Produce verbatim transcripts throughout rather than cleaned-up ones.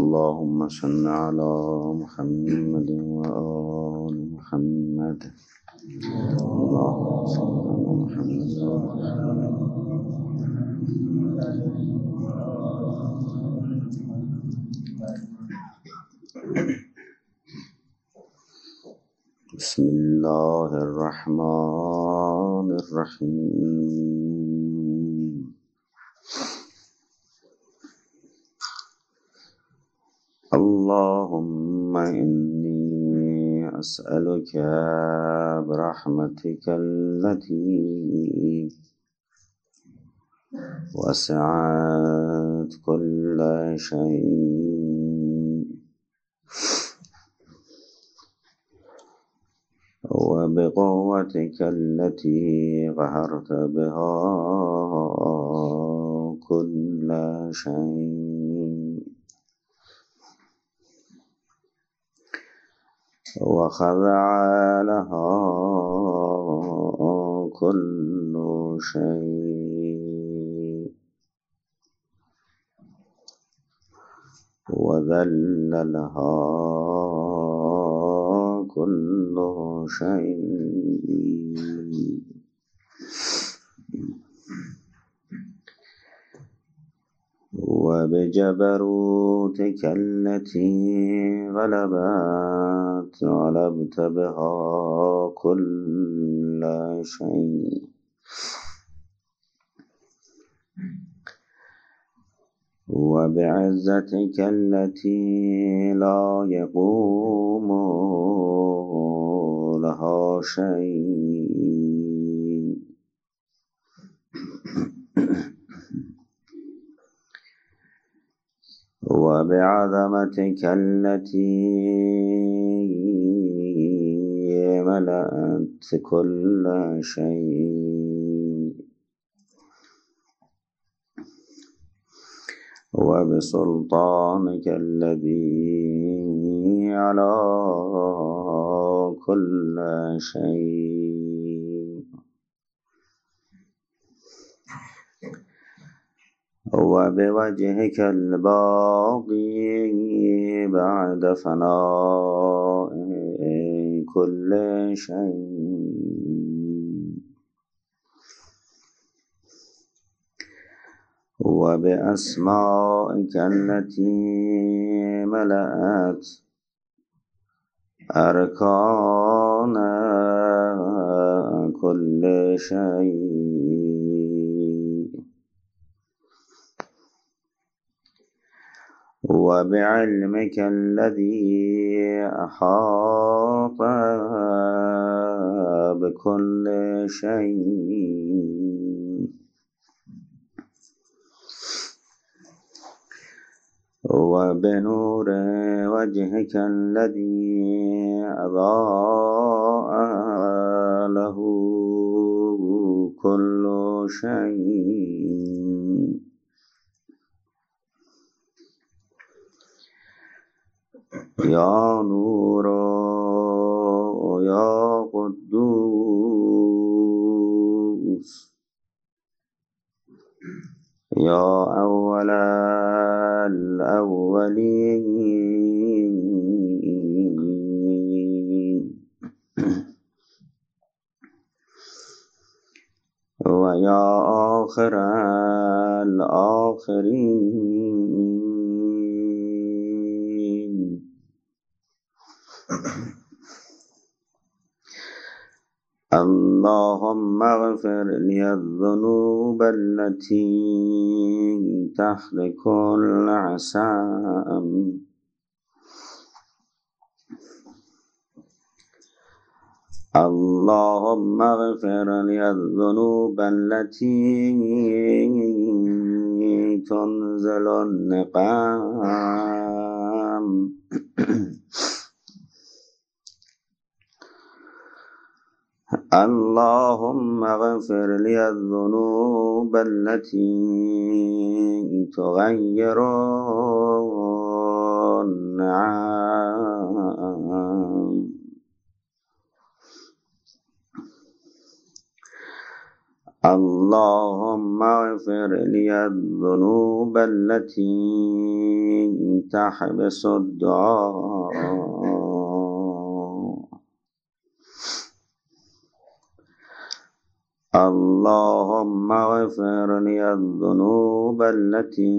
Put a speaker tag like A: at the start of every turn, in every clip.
A: اللهم صل على محمد وآل محمد. اللهم صل على محمد بسم الله الرحمن الرحيم. اللهم إني أسألك برحمتك التي وسعت كل شيء وبقوتك التي قهرت بها كل شيء وخضع لها كل شيء وذل لها كل شيء وبجبروتك التي غلبت غلبت بها كل شيء وبعزتك التي لا يقوم لها شيء وبعظمتك التي ملأت كل شيء وبسلطانك الذي على كل شيء وبوجهك الباقي بعد فناء كل شيء وبأسمائك التي ملأت أركان كل شيء وبعلمك الذي أحاط بكل شيء وبنور وجهك الذي أضاء له كل شيء يا نور يا قدوس يا أول الأولين ويا آخر الآخرين اللهم اغفر لي الذنوب التي تحرق العسام اللهم اغفر لي الذنوب التي تنزل النقام اللهم اغفر لي الذنوب التي تغير النعام الله اللهم اغفر لي الذنوب التي تحبس الدعاء اللهم اغفر لي الذنوب التي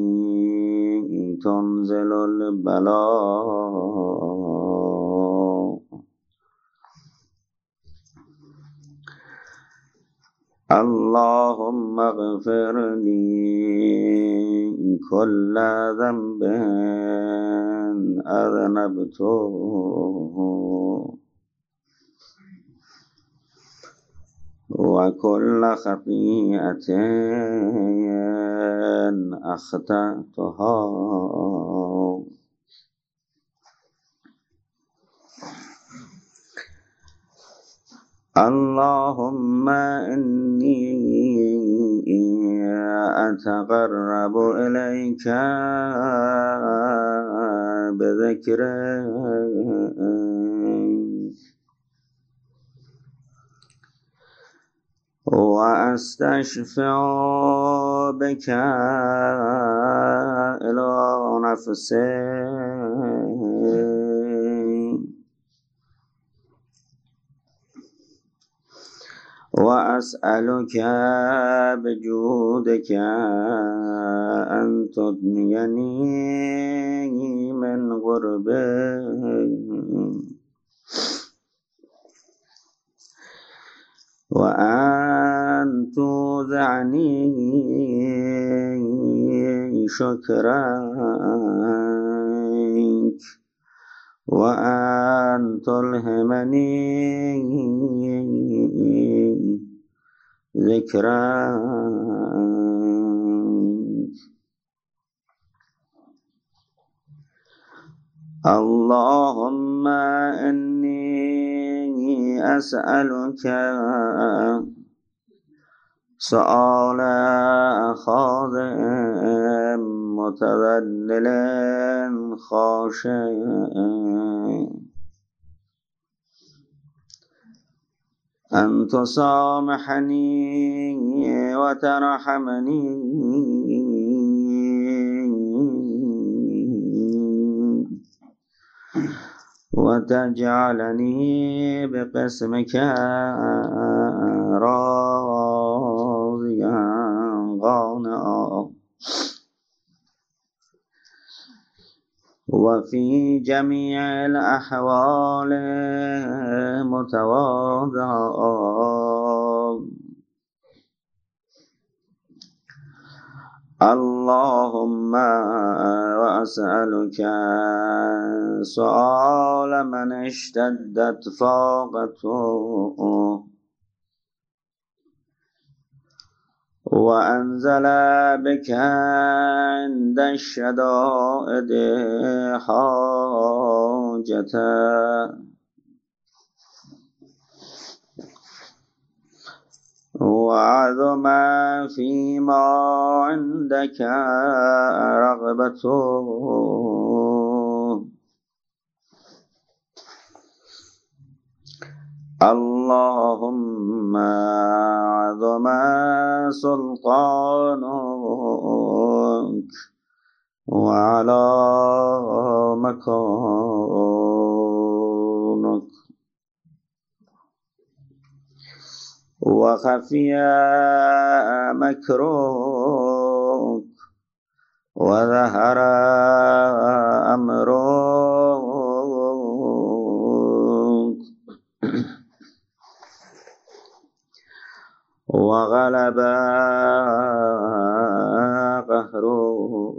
A: تنزل البلاء اللهم اغفر لي كل ذنب أذنبته وكل خطيئة أخطأتها اللهم إني أتقرب إليك بذكرك وأستشفع بك إلى نفسي وأسألك بجودك أن تدنيني من غربي وأن توزعني شكرك وأن تلهمني ذكرك اللهم إني أسألك سؤال خاضع متذلل خاشع أن تسامحني وترحمني وتجعلني بقسمك راضيا قانعا وفي جميع الأحوال متواضعا اللهم وأسألك سؤال من اشتدت فاقته وأنزل بك عند الشدائد حاجته وعظم فيما عندك رغبته اللهم عظم سلطانك وعلى مكانك وخفي مكرك وظهر أمرك وغلب قهرك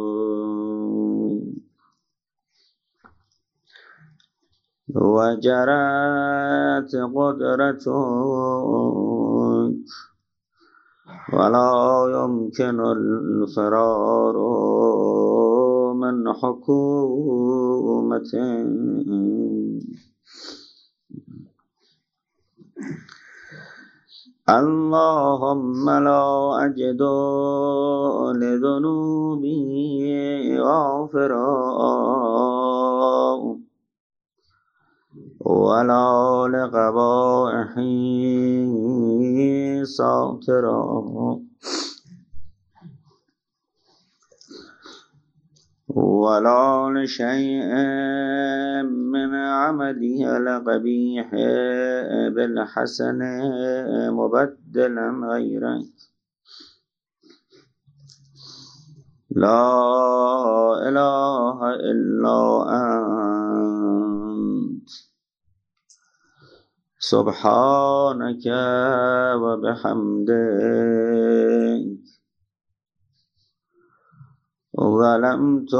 A: وجرت قدرتك ولا يمكن الفرار من حكومة اللهم لا أجد لذنوبي غافرا ولا لقبائحي ساترا ولا لشيء من عمله القبيح بالحسن مبدلا غيره لا إله إلا أنت سبحانك وبحمدك ظلمت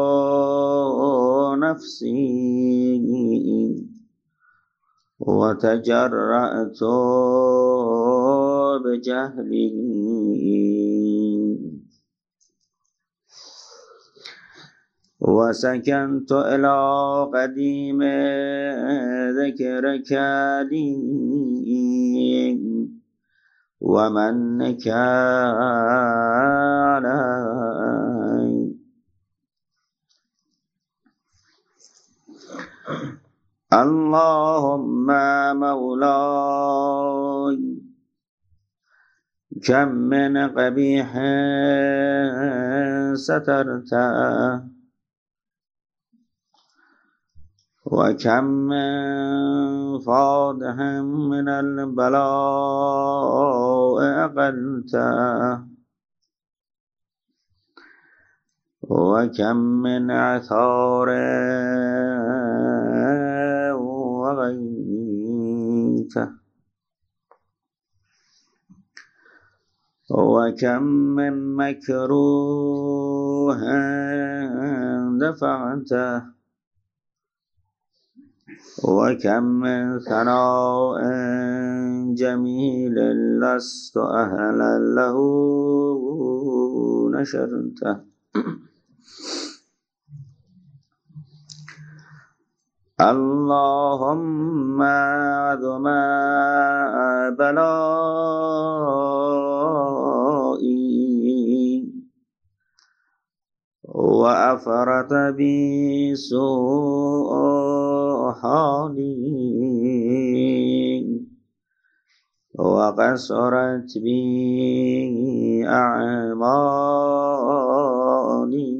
A: نفسي وتجرأت بجهلي وسكنت إلى قديم ذكرك لي ومنك علي اللهم مولاي كم من قبيح سترته وكم من فاضح من البلاء أقلته وكم من عثار وغيته وكم من مكروه دفعته وكم من ثناء جميل لست أهلا له نشرته اللهم عظم بلائي وأفرط بي سوء حالي وقصرت بي أعمالي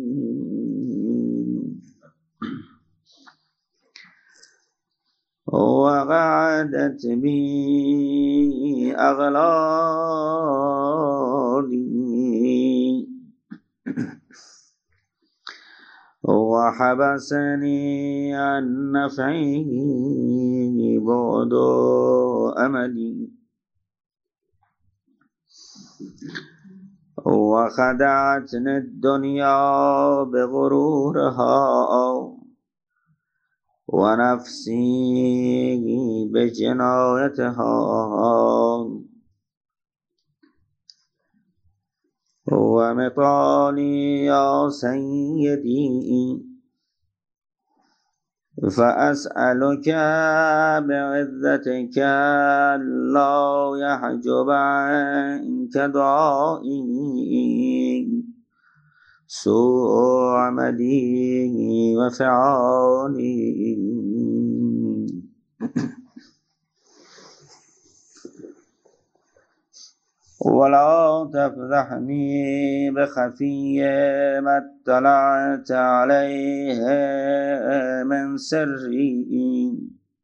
A: وقعدت بي أغلالي وحبسني عن نفعه بعد أملي وخدعتني الدنيا بغرورها ونفسي بجنايتها ومطالي يا سيدي فأسألك بعزتك لا يحجب عنك دعائي سوء عملي وفعالي ولا تفضحني بخفي ما اطلعت عليه من سري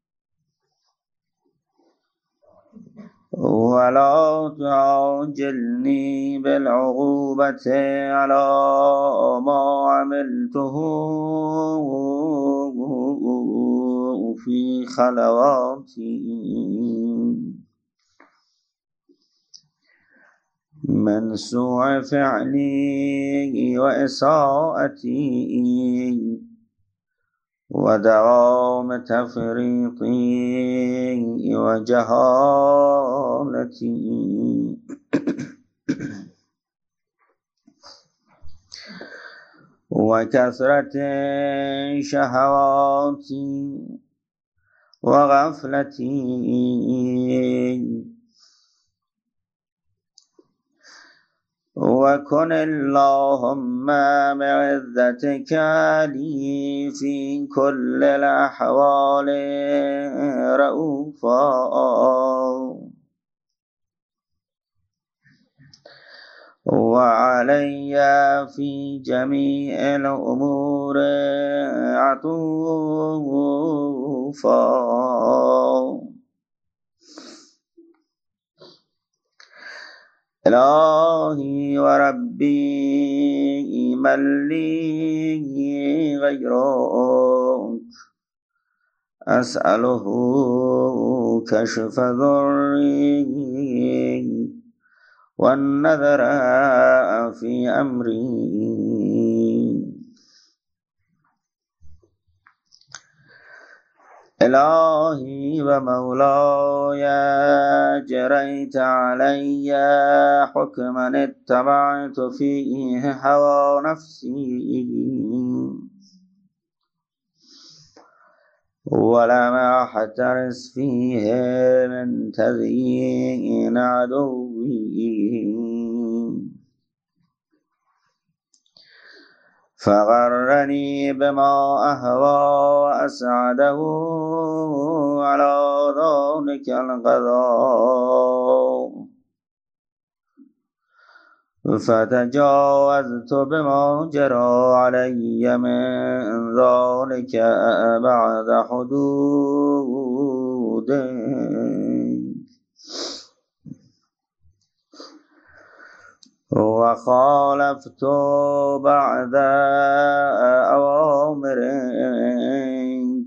A: ولا تعجلني بالعقوبة على ما عملته في خلواتي من سوء فعلي وإساءتي ودوام تفريطي وجهالتي وكثرة شهواتي وغفلتي وكن اللهم بعزتك لي في كل الأحوال رؤوفا وعلي في جميع الأمور عطوفا. إلهي وربي من لي غيرك أسأله كشف ضري والنذر في أمري. إلهي ومولاي جريت علي حكما اتبعت فيه هوى نفسي ولم أحترس فيه من تزيين عدوي فغرني بما أهوى وأسعده على ذلك القضاء فتجاوزت بما جرى علي من ذلك بعد حدود وخالفت بعد أوامرك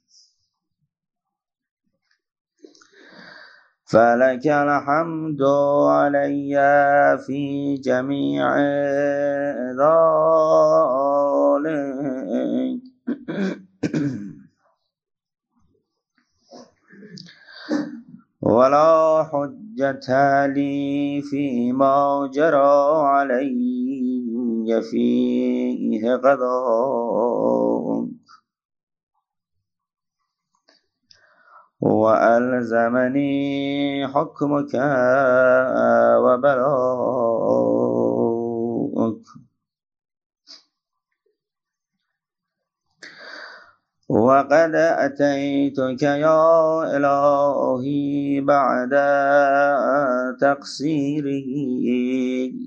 A: فلك الحمد علي في جميع ذلك ولا حجة لي فيما جرى علي فيه قضاء وألزمني حكمك وبلاءك وقد أتيتك يا إلهي بعد تقصيري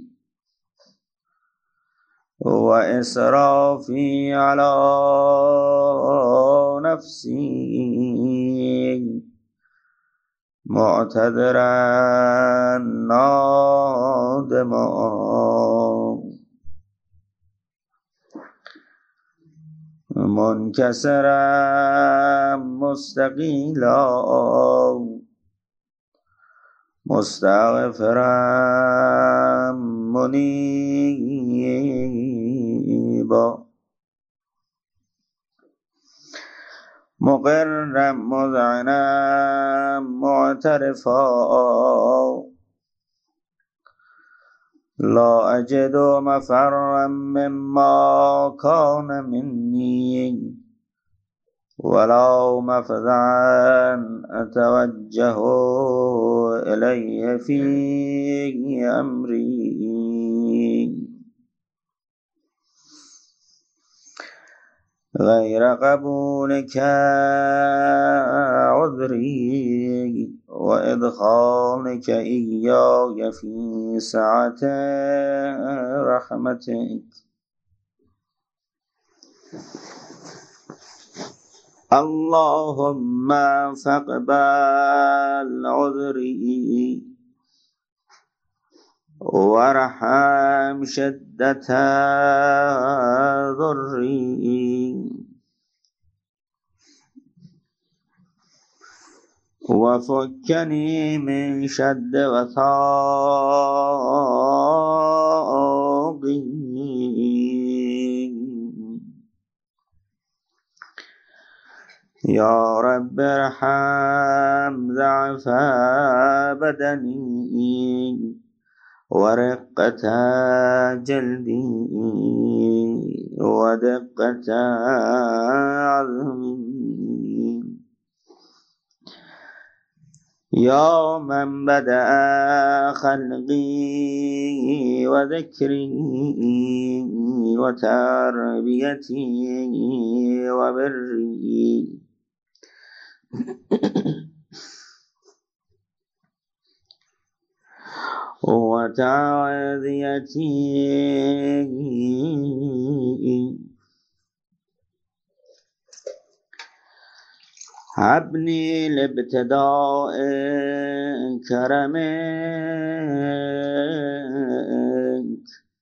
A: وإسرافي على نفسي معتذرا نادما منكسرا مستقيلا مستغفرا منيبا مقرا مذعنا معترفا لا أجد مفرا مما كان مني ولا مفزعا أتوجه إليه في أمري غير قبولك عذري وإدخالك إياي في سعة رحمتك. اللهم فاقبل عذري وارحم شدة ضري وفكني من شد وثاقي يا رب ارحم ضعف بدني ورقة جلدي ودقة عظمي يا من بدأ خلقي وذكري وتربيتي وبري وتعذيتي هبني لابتداء كرمك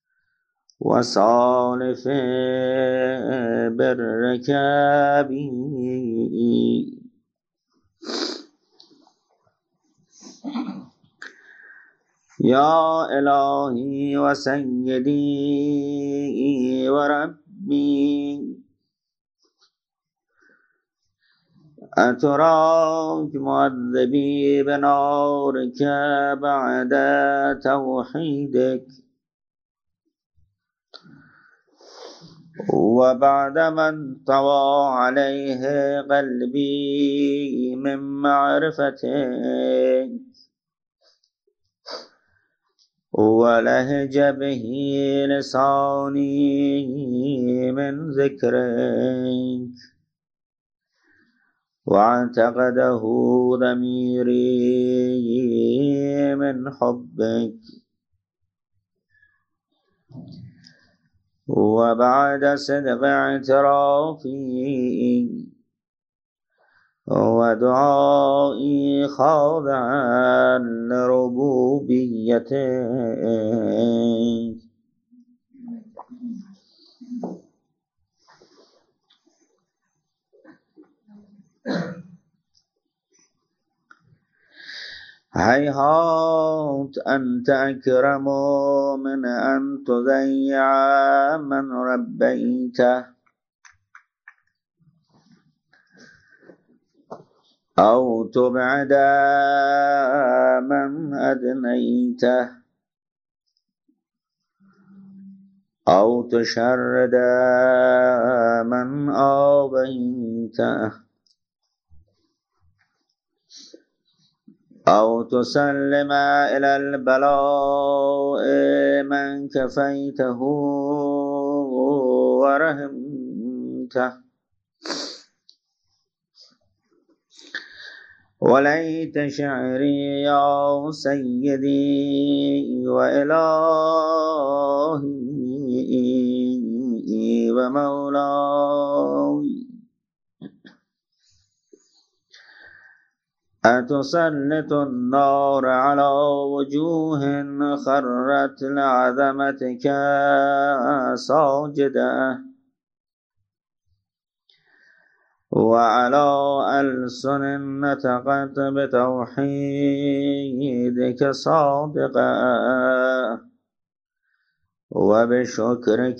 A: وصالف برك بي يا إلهي وسيدي وربي أتراك معذبي بنارك بعد توحيدك وبعد ما انطوى عليه قلبي من معرفتك ولهج به لساني من ذكرك واعتقده ضميري من حبك وبعد صدق اعترافي ودعائي خاضعا لربوبيتك هيهات أنت أكرم من أن تضيع من ربيته أو تبعد من أدنيته أو تشرد من آبيته أو تسلم إلى البلاء من كفيته ورحمته وليت شعري يا سيدي وإلهي ومولاي أتسلط النار على وجوه خرت لعظمتك ساجدة وعلى ألسن نطقت بتوحيدك صادقة وبشكرك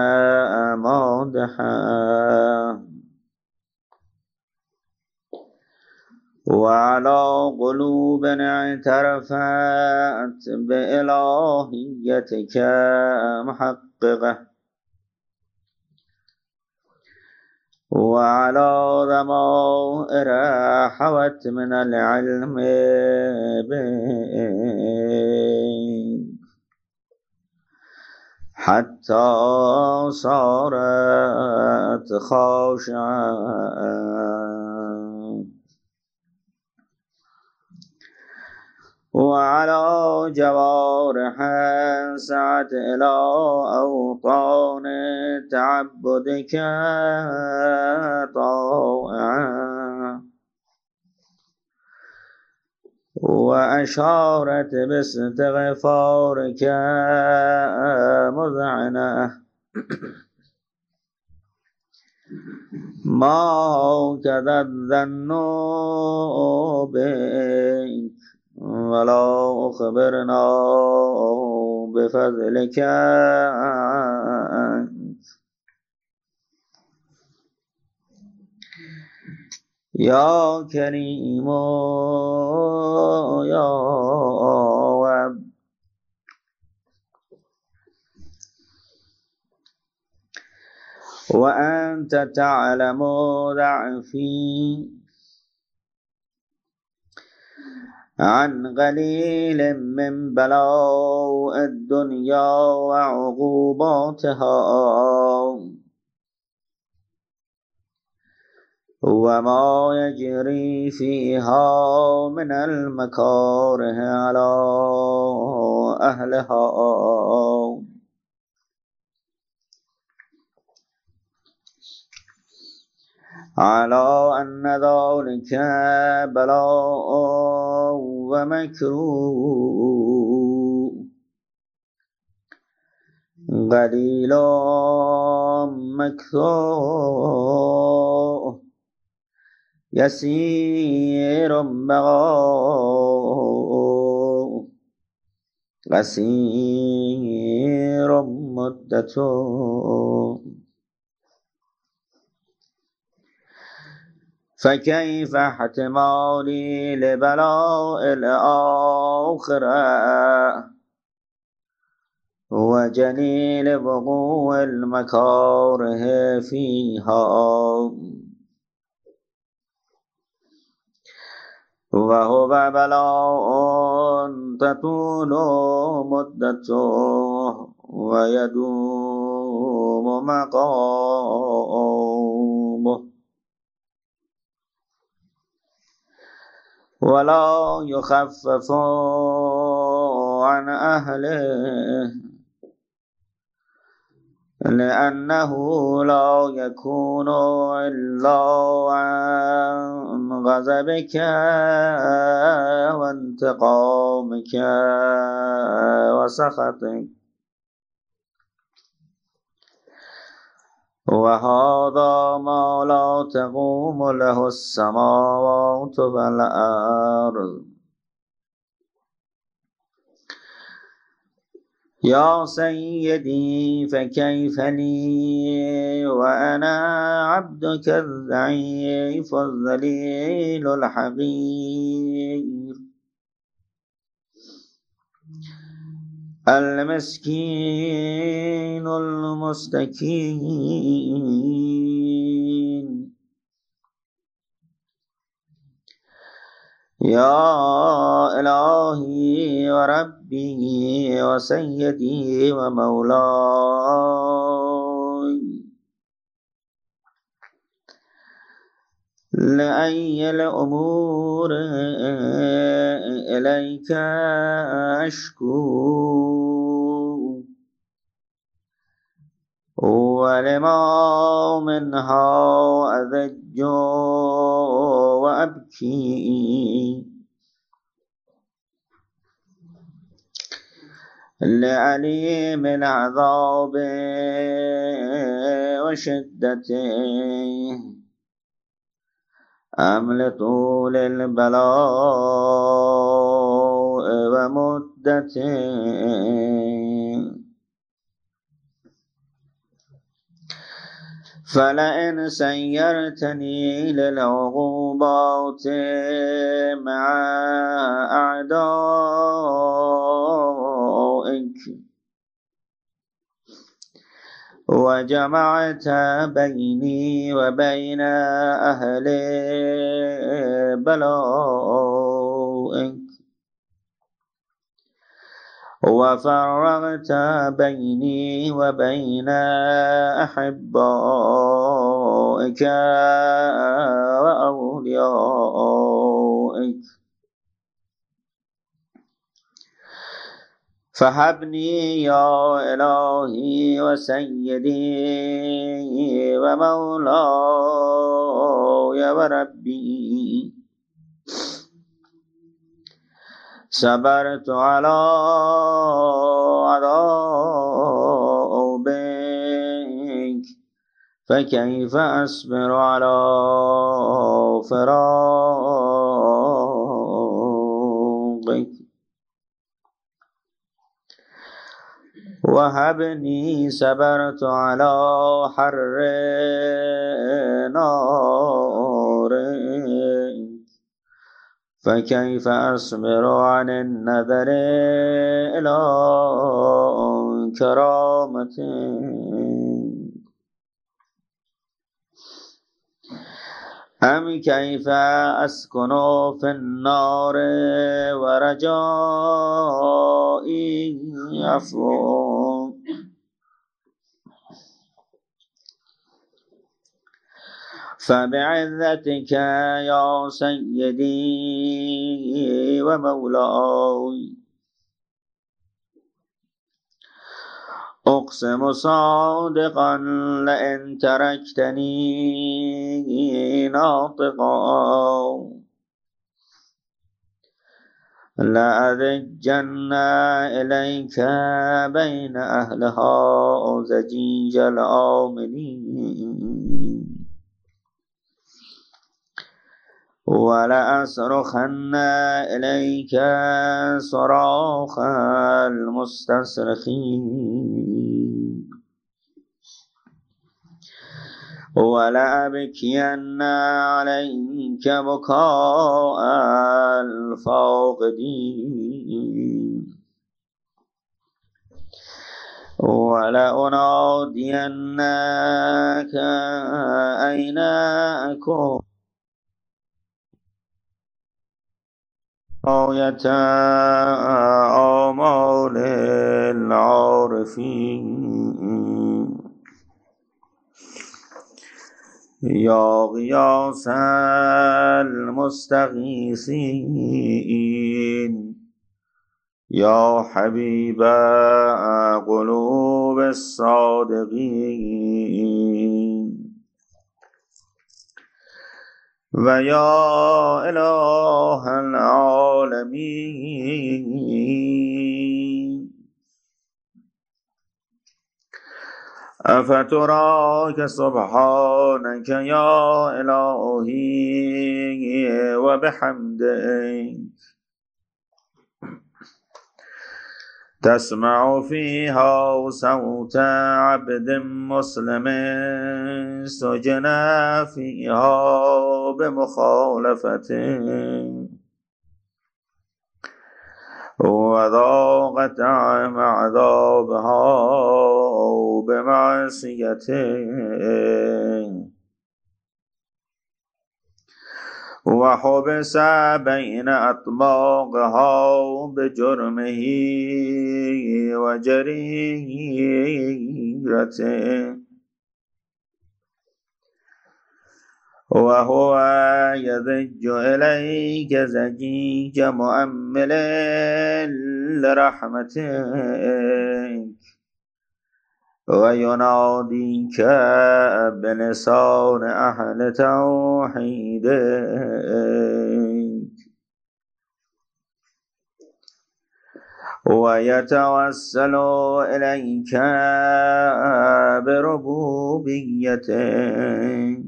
A: مادحة وعلى قلوب اعترفت بإلهيتك محققة وعلى ضمائر حوت من العلم بك حتى صارت خاشعة وعلى جوارح سعت إلى أوطان تعبدك طائعة وأشارت باستغفارك مذعنة ما كذا الظن بك ولا أخبرنا بفضلك يا كريم يا رب وأنت تعلم ضعفي عن قليل من بلاء الدنيا وعقوباتها وما يجري فيها من المكاره على أهلها على أن ذلك بلاء ومكروه قليل مكروه يسير بغاء قصير مدته فكيف احتمالي لبلاء الآخرة وجليل وقوع المكاره فيها وهو بلاء تطول مدته ويدوم مقامه ولا يخفف عن أهله لأنه لا يكون إلا عن غضبك وانتقامك وسخطك وهذا ما لا تقوم له السماوات والأرض يا سيدي فكيف لي وأنا عبدك الضعيف الذليل الحقير المسكين المستكين يا إلهي وربي وسيدي ومولاي لأي الأمور إليك أشكو ولما منها أذج وأبكي لعليم العذاب وشدته أم لطول البلاء ومدته فلئن سيرتني للعقوبات مع أعدائك وجمعت بيني وبين أهل بلائك وفرغت بيني وبين أحبائك وأوليائك فهبني يا إلهي وسيدي ومولاي وربي صبرت على عذابك فكيف أصبر على فراقك وهبني صبرت على حر نارك فكيف أصبر عن النظر إلى كرامتك أم كيف أسكن في النار ورجائي عفو فبعزتك يا سيدي ومولاي أقسم صادقا لئن تركتني ناطقا لأذجن إليك بين أهلها زجيج الآمنين ولأصرخن إليك صراخ المستصرخين ولأبكين عليك بكاء الفاقدين ولأنادينك أين أكون غاية آمال العارفين يا غياث المستغيثين يا حبيب قلوب الصادقين ويا إله العالمين أفتراك سبحانك يا إلهي وبحمدك تسمع فيها صوت عبد مسلم سجن فيها بمخالفته وذاقت عذابها بمعصيته وحبس بين أطباقها بجرمه وجريرته وهو يذج إليك زجيج مؤمل لرحمتك ويناديك بلسان أهل توحيدك ويتوسل إليك بربوبيتك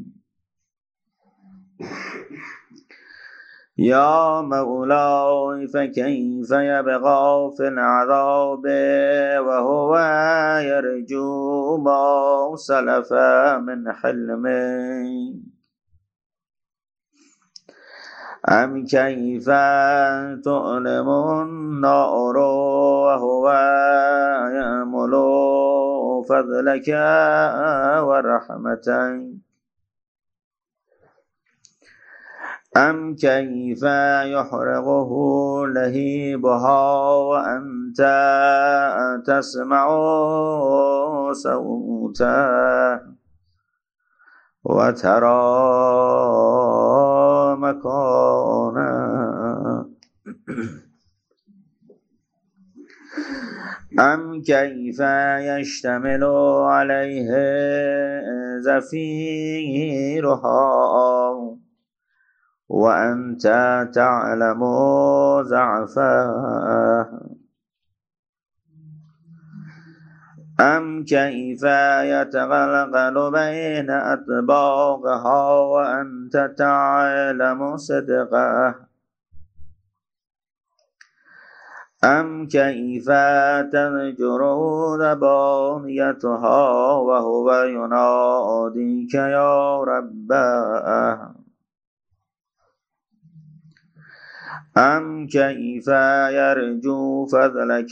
A: يا مولاي فكيف يبغى في العذاب وهو يرجو ما سلف من حلمه أم كيف تؤلم النار وهو يأمل فضلك ورحمتك أم كيف يحرقه لهيبها وأنت تسمع صوته وترى مكانه أم كيف يشتمل عليه زفيرها وأنت تعلم ضعفه أم كيف يتغلغل بين أطباقها وأنت تعلم صدقه أم كيف تنجر ذبانيتها وهو يناديك يا ربه أم كيف يرجو فضلك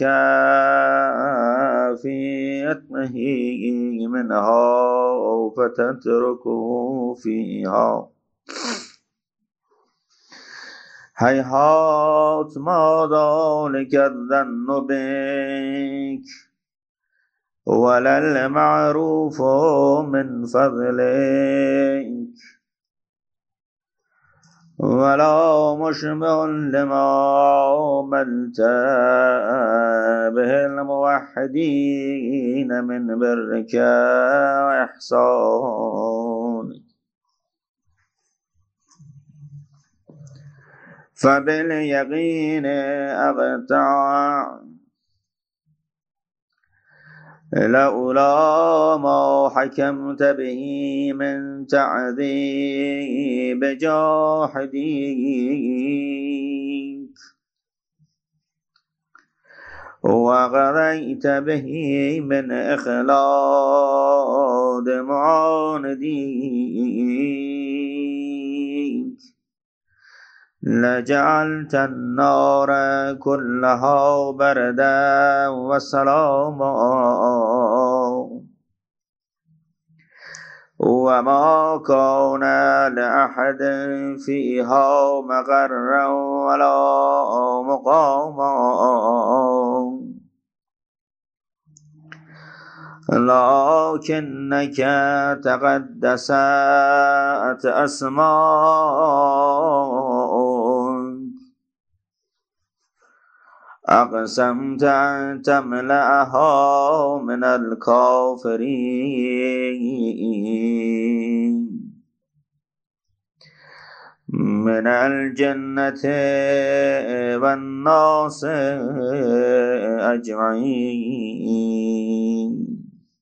A: في أتمه منها فتتركه فيها هيهات ما ذلك الظن بك ولا المعروف من فضلك ولا مشبه لما ملت به الموحدين من برك وإحسانك فباليقين أقطع لولا ما حكمت به من تعذيب جاحديك وغريت به من إخلاد معانديك لجعلت النار كلها بردا وسلاما وما كان لأحد فيها مقرا ولا مقاما لكنك تقدست أسماء أقسمت أن تملأها من الكافرين من الجنة والناس أجمعين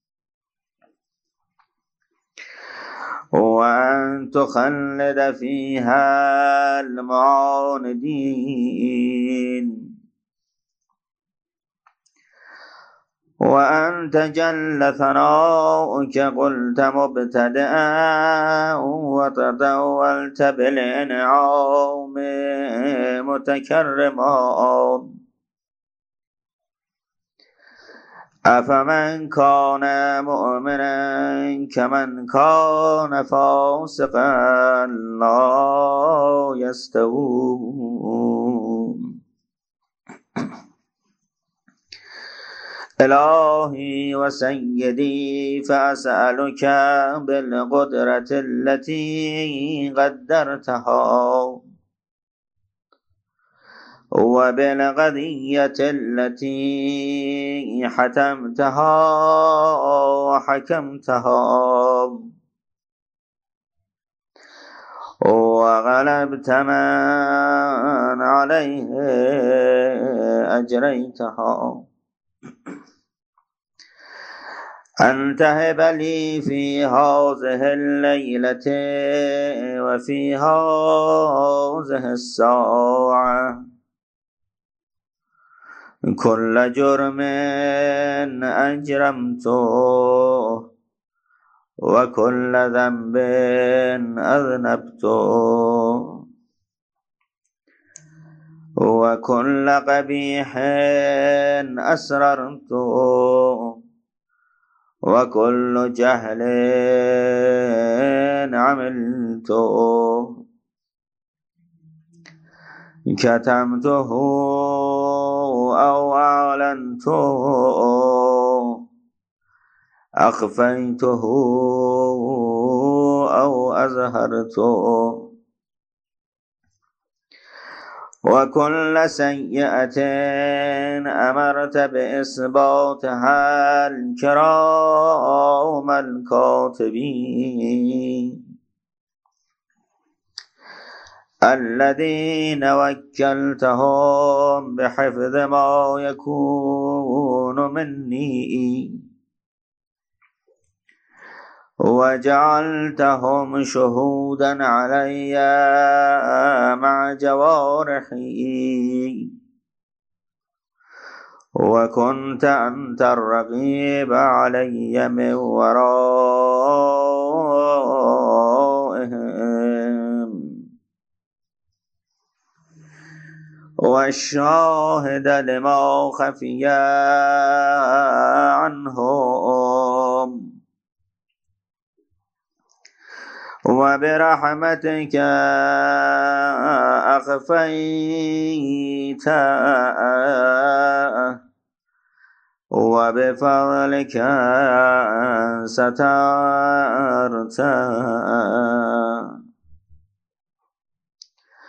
A: وأن تخلد فيها المعاندين وأنت جل ثناؤك قلت مبتدأ وتطولت بالإنعام متكرما أفمن كان مؤمنا كمن كان فاسقا لا يستوون إلهي وسيدي فأسألك بالقدرة التي قدرتها وبالقضية التي حتمتها وحكمتها وغلبت من عليه أجريتها أن تهب لي في هذه الليلة وفي هذه الساعة كل جرم أجرمته وكل ذنب أذنبته وكل قبيح أسررته وكل جهل عملته كتمته أو أعلنته أخفيته أو أظهرته وكل سيئة أمرت بإثباتها الكرام الكاتبين الذين وكلتهم بحفظ ما يكون مني وجعلتهم شهودا علي مع جوارحي وكنت أنت الرقيب علي من ورائهم والشاهد لما خفي عنهم وبرحمتك أخفيت وبفضلك سترت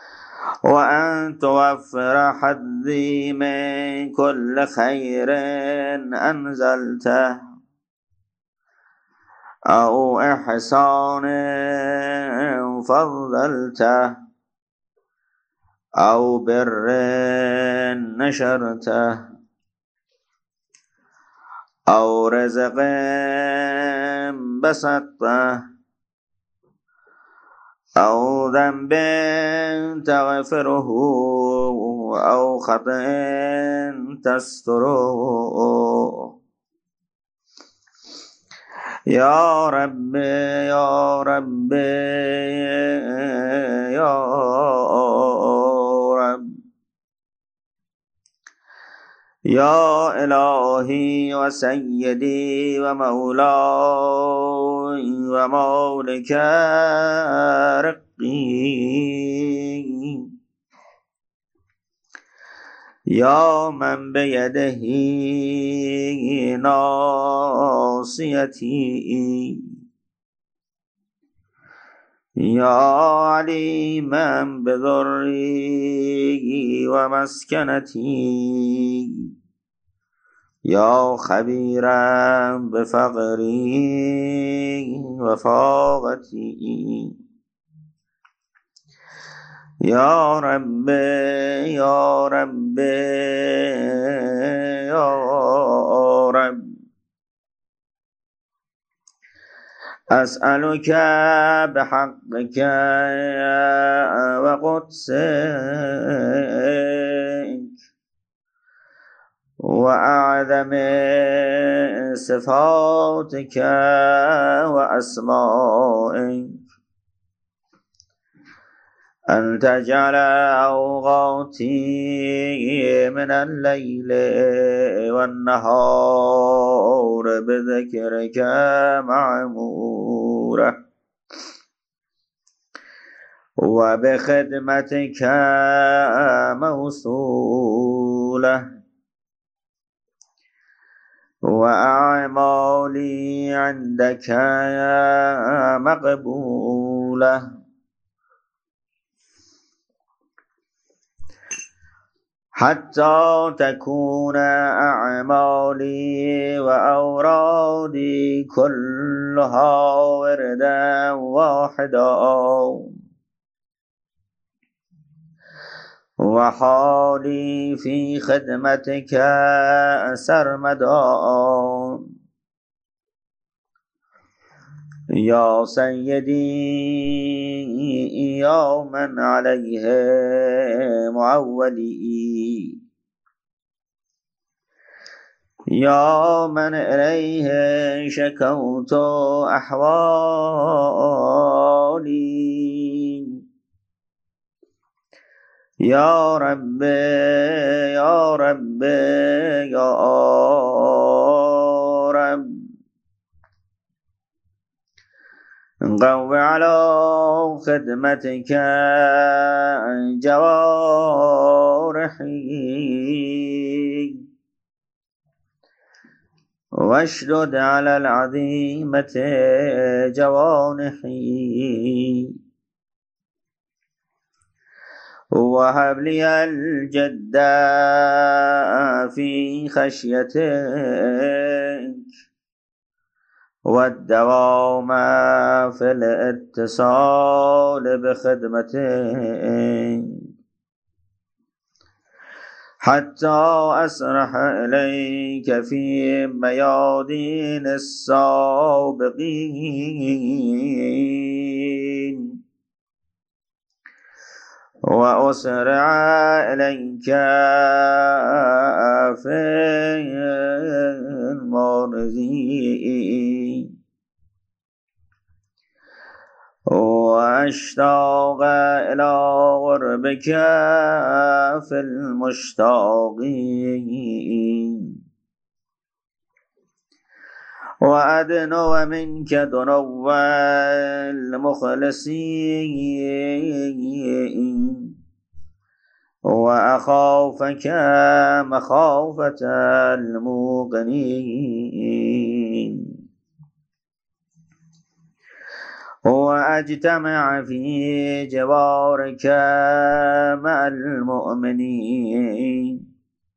A: وأن توفر حظي من كل خير أنزلته أو إحسان فضلته أو بر نشرته أو رزق بسطته أو ذنب تغفره أو خطأ تستره يا رب يا رب يا رب يا إلهي وسيدي ومولاي ومولك رقي يا من بيده ناصيتي يا عليما بضري ومسكنتي يا خبيرا بفقري وفاقتي يا رب يا رب يا رب أسألك بحقك وقدسك وأعظم صفاتك وأسمائك أن تجعل أوقاتي من الليل والنهار بذكرك معمورة وبخدمتك موصولة وأعمالي عندك مقبولة حتى تكون أعمالي وأورادي كلها وردا واحدا وحالي في خدمتك سرمدا يا سيدي يا من عليه معولي يا من إليه شكوت أحوالي يا رب يا رب يا رب قو على خدمتك جوارحي واشدد على العظيمة جوانحي وهب لي الجد في خشيتك والدوام في الاتصال بخدمتك حتى أسرح إليك في ميادين السابقين وأسرع إليك في المرضين وأشتاق إلى قربك في المشتاقين وأدنو منك دنو المخلصين وأخافك مخافة الموقنين وأجتمع في جوارك مع المؤمنين.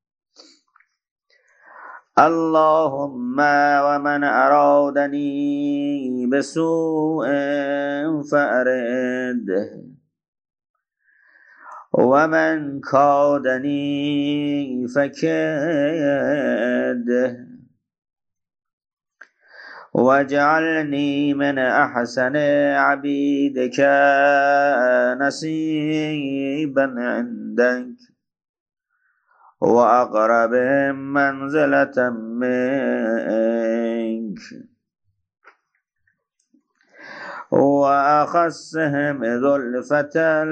A: اللهم ومن أرادني بسوء فأرده، ومن كادني فكده، واجعلني من أحسن عبيدك نصيبا عندك، وأقربهم منزلة منك، وأخصهم ذلفة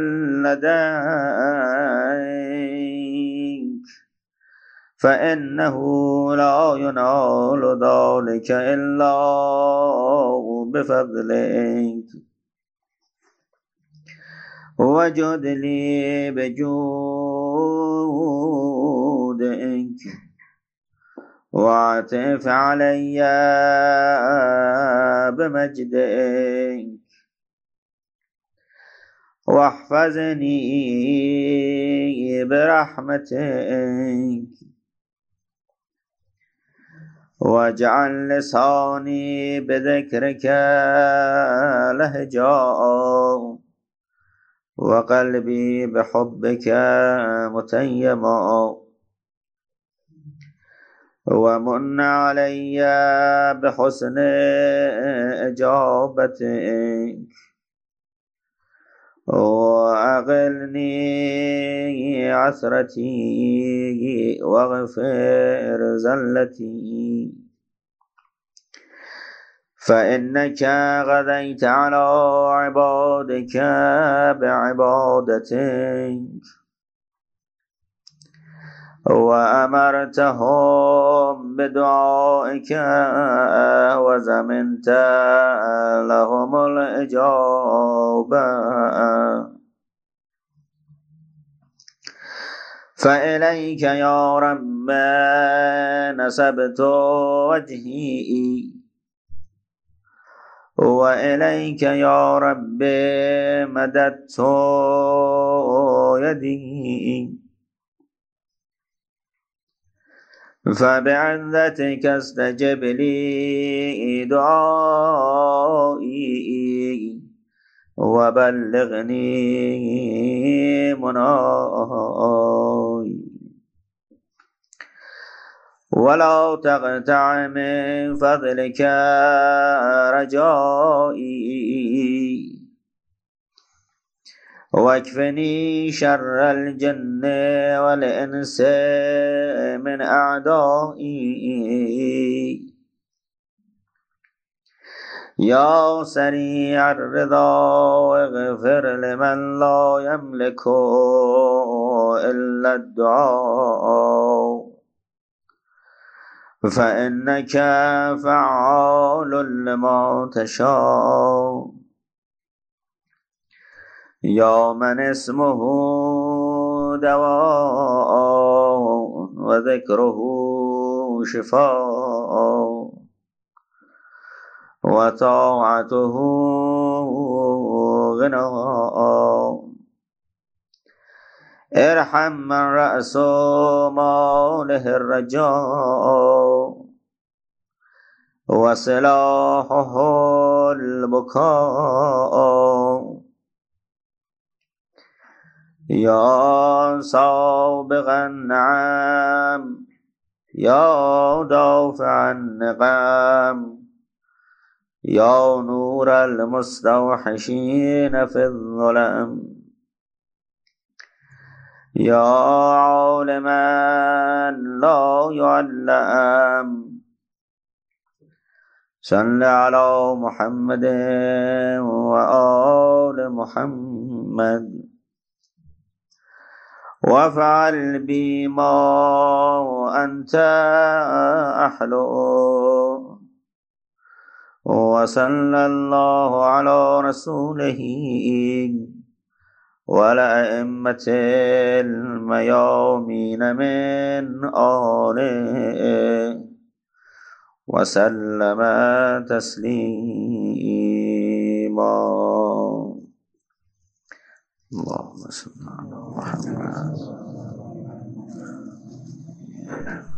A: لديك، فإنه لا ينال ذلك إلا بفضلك. وجد لي بجودك، واعطف علي بمجدك، واحفظني برحمتك، واجعل لساني بذكرك لهجا، وقلبي بحبك متيما، ومن علي بحسن إجابتك، وأغلني عثرتي، واغفر زلتي، فإنك غديت على عبادك بعبادتك، وأمرتهم بدعائك، وزمنت لهم الإجابة، فإليك يا رب نسبت وجهي، وإليك يا رب مددت يدي، فبعزتك استجب لي دعائي، وبلغني مناي، ولا تقطع من فضلك رجائي، واكفني شر الجن والإنس من أعدائي، يا سريع الرضا واغفر لمن لا يملك إلا الدعاء، فإنك فعال لما تشاء، يا من اسمه دواء وذكره شفاء، وطاعته غناء. ارحم من رأس ماله الرجاء، وسلاحه البكاء، يا سابق النعم، يا دافع النقم، يا نور المستوحشين في الظلم، يا عالما لا يعلم، صل على محمد وآل محمد، وافعل بما أنت أحلو، وصلى الله على رسوله والأئمة الميامين من آله، وسلم تسليما. الإيمان اللهم صل على محمد.